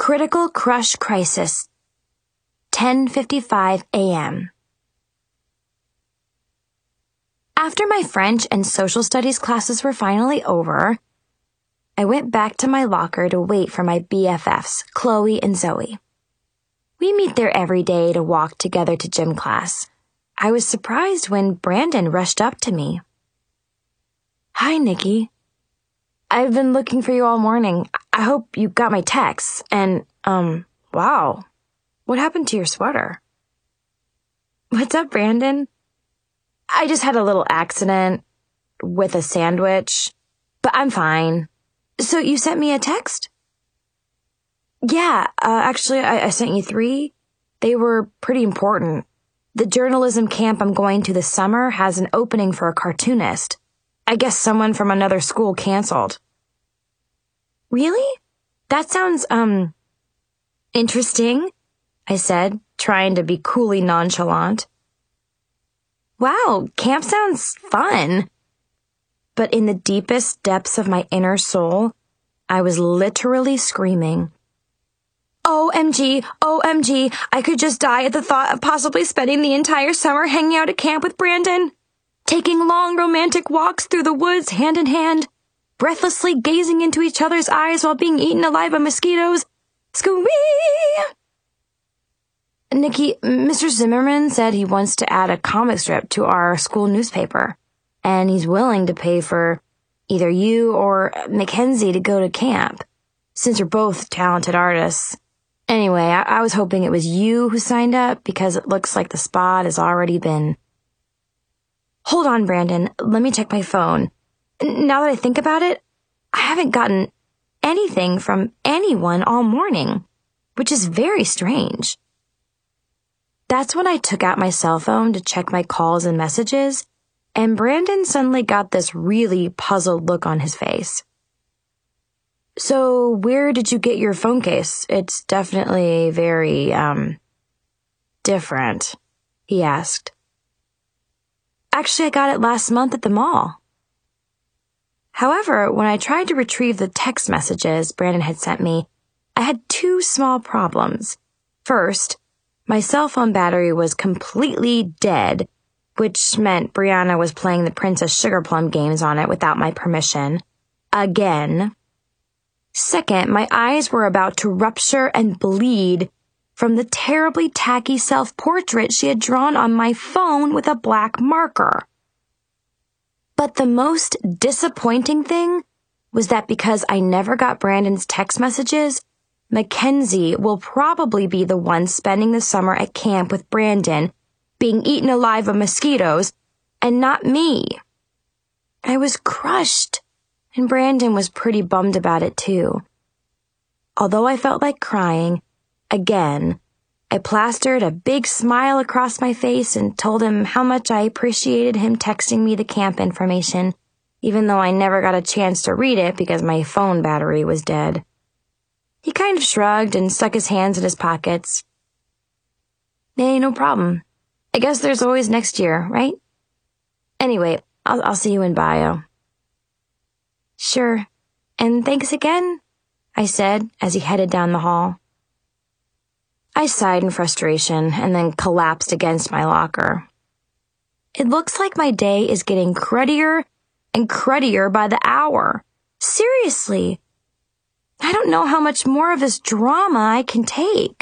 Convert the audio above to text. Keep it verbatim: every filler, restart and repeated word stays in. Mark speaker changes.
Speaker 1: Critical Crush Crisis, ten fifty-five a.m. After my French and social studies classes were finally over, I went back to my locker to wait for my B F Fs, Chloe and Zoe. We meet there every day to walk together to gym class. I was surprised when Brandon rushed up to me. "Hi, Nikki. I've been looking for you all morning. I hope you got my texts. And, um, wow. What happened to your sweater?" "What's up, Brandon?" "I just had a little accident with a sandwich, but I'm fine." "So you sent me a text?" "Yeah, uh, actually, I, I sent you three. They were pretty important. The journalism camp I'm going to this summer has an opening for a cartoonist. I guess someone from another school canceled." "Really? That sounds, um, interesting," I said, trying to be coolly nonchalant. "Wow, camp sounds fun." But in the deepest depths of my inner soul, I was literally screaming, O M G, O M G, I could just die at the thought of possibly spending the entire summer hanging out at camp with Brandon, taking long romantic walks through the woods hand in hand, breathlessly gazing into each other's eyes while being eaten alive by mosquitoes. Squee! "Nikki, Mister Zimmerman said he wants to add a comic strip to our school newspaper, and he's willing to pay for either you or Mackenzie to go to camp, since you're both talented artists. Anyway, I, I was hoping it was you who signed up because it looks like the spot has already been." "Hold on, Brandon. Let me check my phone. Now that I think about it, I haven't gotten anything from anyone all morning, which is very strange." That's when I took out my cell phone to check my calls and messages, and Brandon suddenly got this really puzzled look on his face. "So where did you get your phone case? It's definitely very, um, different," he asked. "Actually, I got it last month at the mall." However, when I tried to retrieve the text messages Brandon had sent me, I had two small problems. First, my cell phone battery was completely dead, which meant Brianna was playing the Princess Sugarplum games on it without my permission. Again. Second, my eyes were about to rupture and bleed from the terribly tacky self-portrait she had drawn on my phone with a black marker. But the most disappointing thing was that because I never got Brandon's text messages, Mackenzie will probably be the one spending the summer at camp with Brandon, being eaten alive by mosquitoes, and not me. I was crushed, and Brandon was pretty bummed about it too. Although I felt like crying, again, I plastered a big smile across my face and told him how much I appreciated him texting me the camp information, even though I never got a chance to read it because my phone battery was dead. He kind of shrugged and stuck his hands in his pockets. "Hey, no problem. I guess there's always next year, right? Anyway, I'll, I'll see you in bio." "Sure. And thanks again," I said as he headed down the hall. I sighed in frustration and then collapsed against my locker. It looks like my day is getting cruddier and cruddier by the hour. Seriously. I don't know how much more of this drama I can take.